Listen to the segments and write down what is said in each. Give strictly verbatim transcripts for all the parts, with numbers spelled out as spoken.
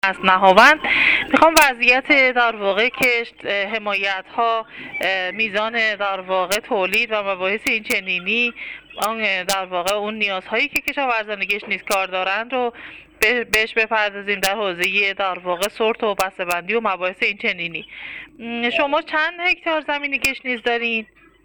از نهاوند میخوام وضعیت در واقع کشت، حمایت ها، میزان در واقع تولید و مباحث این چنینی، آن در واقع اون نیازهایی که کشاورزان گشنیز کار دارند رو بهش بپردازیم در حوزه در واقع سورت و بسته‌بندی و مباحث این چنینی. شما چند هکتار زمین گشنیز دارین؟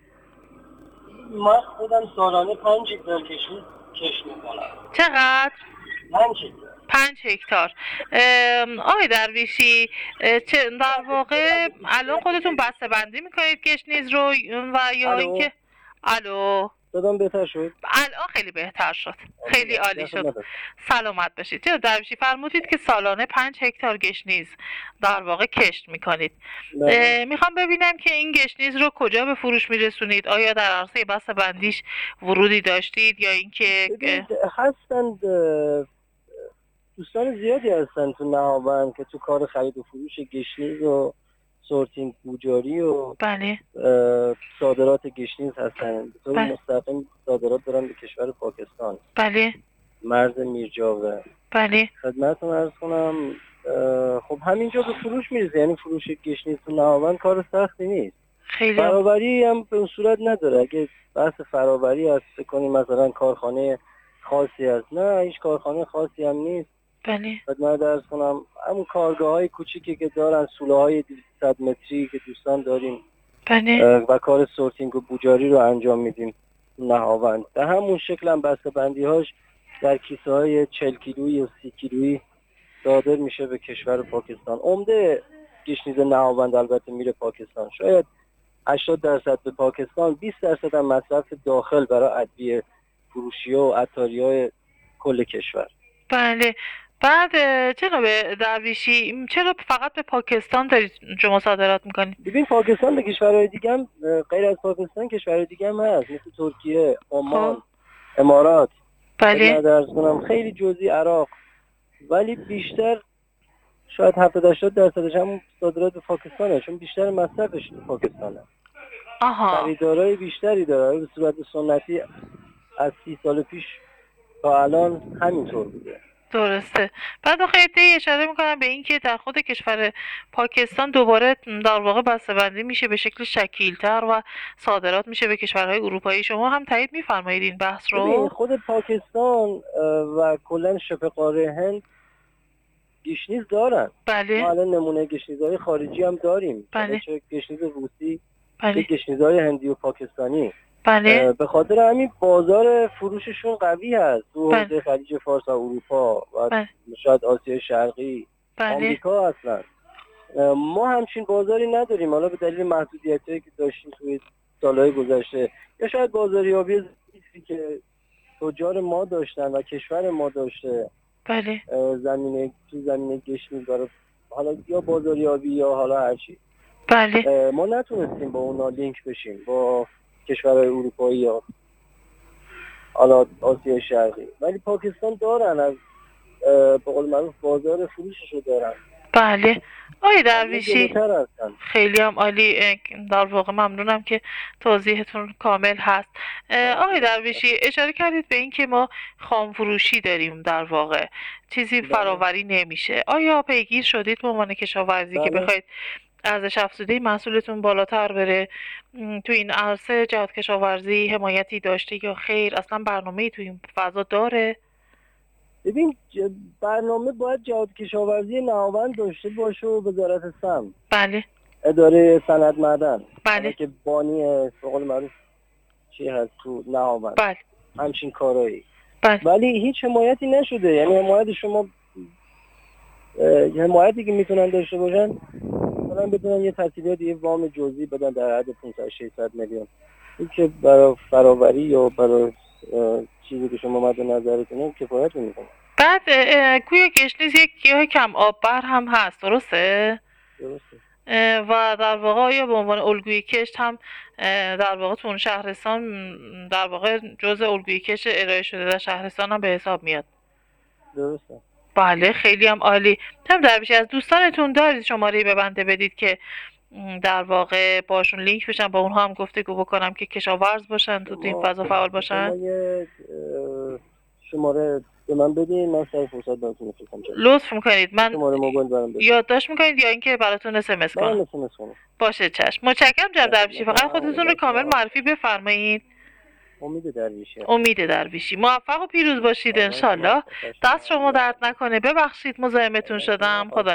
من خودم سالانه پنج هکتار گشنیز کشت میکنم. چقدر؟ پنج هکتار. پنج هکتار. آقای درویشی، چه در واقع الان خودتون بسته بندی میکنید گشنیز رو و یا اینکه الو صدام بهتر شد؟ الان خیلی بهتر شد، خیلی عالی شد. سلامت باشید. چرا درویشی فرمودید که سالانه پنج هکتار گشنیز در واقع کشت میکنید. میخوام ببینم که این گشنیز رو کجا به فروش میرسونید؟ آیا در عرصه بسته بندیش ورودی داشتید یا اینکه هستند دوستان زیادی هستن تو نهاوند که تو کار خرید و فروش گشنیز و سورتینگ بوجاری و بله صادرات گشنیز هستن. تو بله. مستقیم صادرات دارن به کشور پاکستان. بله. مرز میرجاوه. بله. خدمتتون عرض کنم خب همینجا به فروش میرسه، یعنی فروش گشنیز تو نهاوند کار سختی نیست. خیلی فراوری هم به اون صورت نداره. اگه بحث فراوری هست بکنیم مثلا کارخانه خاصی هست، نه هیچ کارخانه خاصی هم نیست. بله. خدمت عرض کنم همون کارگاه های کوچیکی که دارن، سوله های دویست متری که دوستان داریم. بله. و کار سورتینگ و بوجاری رو انجام میدیم نهاوند. به همون شکل هم بسته بندی هاش در کیسه های چهل کیلویی و سی کیلویی صادر میشه به کشور پاکستان. عمده گشنیز نهاوند البته میره پاکستان، شاید هشتاد درصد به پاکستان، بیست درصد هم مصرف داخل برای ادویه فروشی و عطاریای کل کشور. بله. بعد جناب درویشی چرا فقط به پاکستان دارید شما صادرات میکنید؟ ببین پاکستان به کشورهای دیگه هم غیر از پاکستان کشورهای دیگه هم هست، مثل ترکیه، عمان، امارات. بله. درس کنم خیلی جزئی عراق، ولی بیشتر شاید هفتاد هشتاد درصدش هم صادرات به پاکستانه، چون بیشتر مصرفش تو پاکستانه. آها. خریدارای بیشتری داره. به صورت سنتی از سی سال پیش تا الان همینطور بوده. درسته. بعد آخه ادعای اشاره میکنم به این که در خود کشور پاکستان دوباره در واقع بسته‌بندی میشه به شکل شکیلتر و صادرات میشه به کشورهای اروپایی. شما هم تایید میفرمایید این بحث رو؟ خود پاکستان و کلا شبه قاره هند گشنیز دارن. بله. ما الان نمونه گشنیزهای خارجی هم داریم. بله. چه گشنیز روسی، بله. چه گشنیزهای هندی و پاکستانی. بله. به خاطر همین بازار فروششون قوی هست تو حوزه بله. خلیج فارس و اروپا و بله. شاید آسیای شرقی. بله. آمریکا اصلا ما همچین بازاری نداریم، حالا به دلیل محدودیتایی که داشتیم توی سالهای گذشته، یا شاید بازاریابی که تجار ما داشتن و کشور ما داشته. بله. زمینه تو زمینه گشنیز برای حالا یا بازاریابی یا حالا هر چی. بله. ما نتونستیم با اونا لینک بشیم با کشورهای اروپایی یا حالا آسیای شرقی، ولی پاکستان دارن، از به قول معروف بازار فروششو دارن. بله. آقای درویشی خیلی هم عالی، در واقع ممنونم که توضیحتون کامل هست. آقای درویشی اشاره کردید به این که ما خام فروشی داریم، در واقع چیزی بله. فراوری نمیشه. آیا پیگیر شدید به عنوان کشاورزی بله. که بخواید ارزش افزوده محصولتون بالاتر بره تو این عرصه جهاد کشاورزی حمایتی داشته یا خیر؟ اصلا برنامه‌ای تو این فضا داره؟ ببین برنامه باید جهاد کشاورزی نهاوند داشته باشه و وزارت سمت. بله. اداره صنعت معدن. بله. که بانی به قول معروف چی هست تو نهاوند. بله. همچین کارایی. بله. ولی هیچ حمایتی نشده، یعنی حمایت شما حمایتی که میتونن داشته باشن مثلا بدونن یه تسهیلات یه وام جزئی بدن در حد پانصد ششصد میلیون. این که برای فراوری یا برای چیزی که شما مد نظرتونه کفایت نمیکنه. بعد گویا گشنیز یک گیاه کم آببر هم هست، درسته؟ درسته. و در واقع آیا به عنوان الگوی کشت هم در واقع تو اون شهرستان در واقع جزء الگوی کشت ارائه شده در شهرستان هم به حساب میاد؟ درسته. بله خیلی هم عالی. هم درویشی از دوستانتون دارید شماره به بنده بدید که در واقع باشون لینک بشن، با اونها هم گفتگو بکنم که کشاورز باشن تو این فضا فعال باشن؟ شماره به من بدین، من سر فرصت براتون میفرستم. لطف میکنید. من شماره موبایل برام بدید. یادداشت میکنید یا اینکه براتون اس ام اس کنم؟ من اس ام اس کنم. باشه چشم. متشکرم جناب درویشی. فقط خودتون رو کامل معرفی بفرمایید. امید درویشی. امید درویشی. موفق و پیروز باشید ان شاء الله. دست شما درد نکنه. ببخشید مزاحمتون شدم. خدا